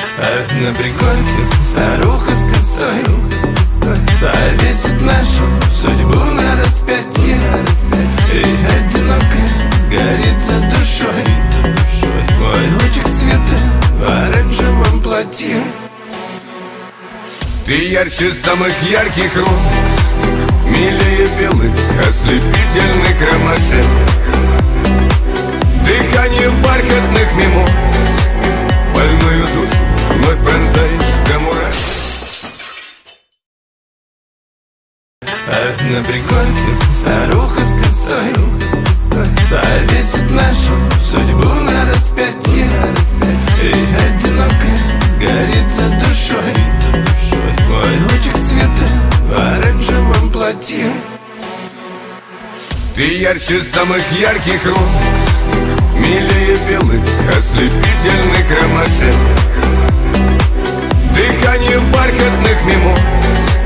На пригорке старуха с косой повесит нашу судьбу на распятие, и одинокая сгорится душой. Мой лучик света в оранжевом платье. Ты ярче самых ярких роз, милее белых ослепительных ромашек. Дыхание бархатных мимоз, больную душу вновь пронзаешь до мурашек. На пригорке старуха с косой повесит нашу судьбу на распятие, и одинокая сгорится душой. Мой лучик света в оранжевом платье. Ты ярче самых ярких роз, милее белых ослепительных ромашек. Дыхание бархатных мимоз,